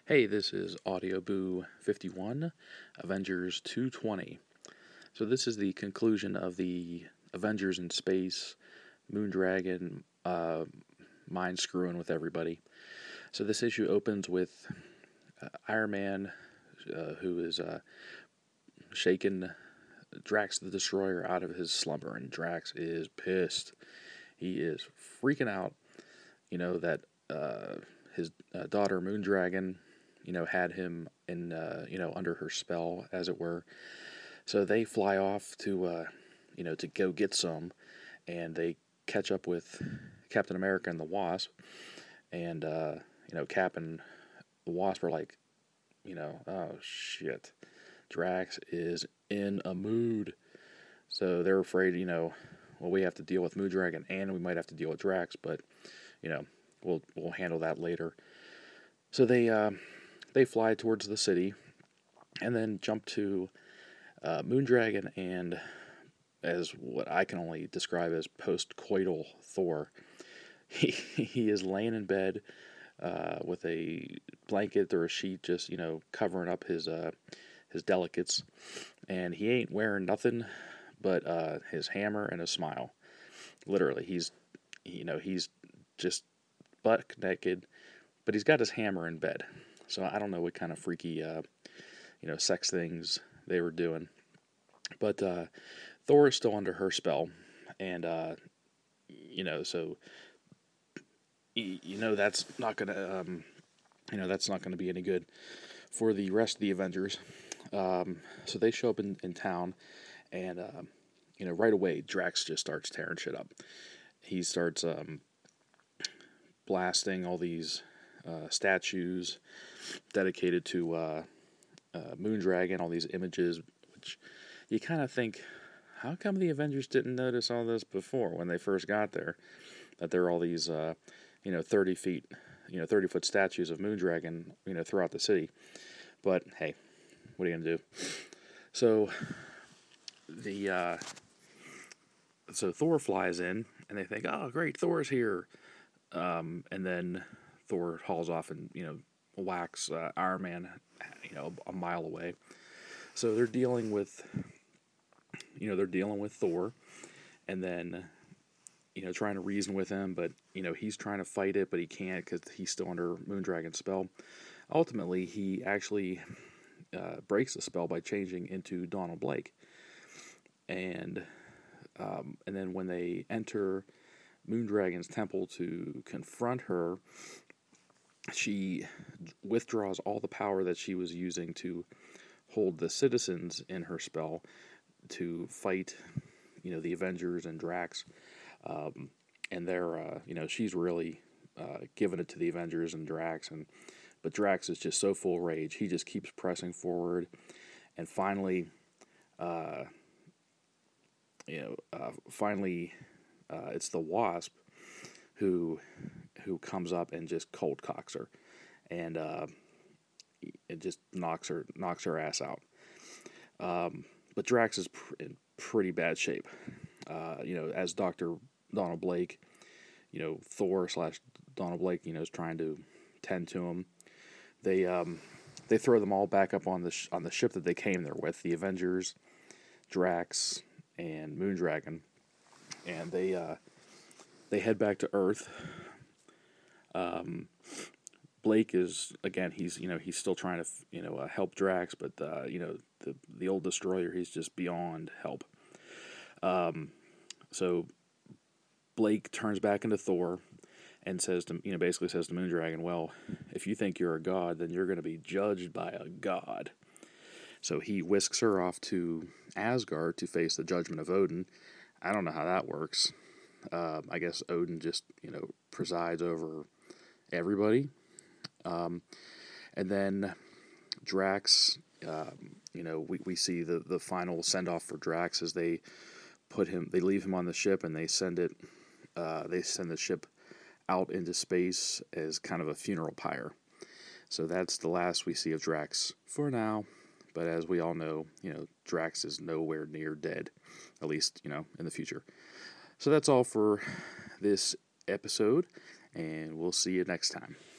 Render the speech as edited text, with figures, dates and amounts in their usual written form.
Hey, this is Audio Boo 51, Avengers 220. So this is the conclusion of the Avengers in space, Moondragon, mind screwing with everybody. So this issue opens with Iron Man, who is shaking Drax the Destroyer out of his slumber, and Drax is pissed. He is freaking out. That his daughter Moondragon, had him in, under her spell, as it were. So they fly off to go get some, and they catch up with Captain America and the Wasp, and Cap and the Wasp are like, oh shit, Drax is in a mood. So they're afraid, we have to deal with Moondragon and we might have to deal with Drax, but we'll handle that later. So they fly towards the city, and then jump to Moondragon and, as what I can only describe as post-coital Thor. He is laying in bed with a blanket or a sheet, just covering up his delicates, and he ain't wearing nothing but his hammer and a smile. Literally, he's just butt naked, but he's got his hammer in bed. So I don't know what kind of freaky sex things they were doing, but Thor is still under her spell, and so that's not gonna that's not gonna be any good for the rest of the Avengers. So they show up in town, and right away Drax just starts tearing shit up. He starts blasting all these statues dedicated to Moondragon, all these images, which you kind of think, how come the Avengers didn't notice all this before when they first got there? That there are all these 30-foot statues of Moondragon, throughout the city. But hey, what are you gonna do? So so Thor flies in, and they think, oh great, Thor's here, and then Thor hauls off and whacks Iron Man, a mile away. So they're dealing with Thor, and then trying to reason with him, but he's trying to fight it, but he can't because he's still under Moondragon's spell. Ultimately, he actually breaks the spell by changing into Donald Blake, and then when they enter Moondragon's temple to confront her, she withdraws all the power that she was using to hold the citizens in her spell to fight, the Avengers and Drax. And they're, she's really giving it to the Avengers and Drax, but Drax is just so full rage. He just keeps pressing forward, and finally, it's the Wasp who comes up and just cold cocks her, and it just knocks her ass out. But Drax is in pretty bad shape. As Dr. Donald Blake, Thor / Donald Blake, is trying to tend to him. They throw them all back up on the ship that they came there with, the Avengers, Drax, and Moondragon, and they head back to Earth. Blake is, again, he's still trying to help Drax, but the old destroyer, he's just beyond help. So Blake turns back into Thor and basically says to Moondragon, well, if you think you're a god, then you're going to be judged by a god. So he whisks her off to Asgard to face the judgment of Odin. I don't know how that works. I guess Odin just, presides over everybody. And then Drax, we see the final send-off for Drax as they leave him on the ship, and they send the ship out into space as kind of a funeral pyre. So that's the last we see of Drax for now. But as we all know, Drax is nowhere near dead, at least, in the future. So that's all for this episode, and we'll see you next time.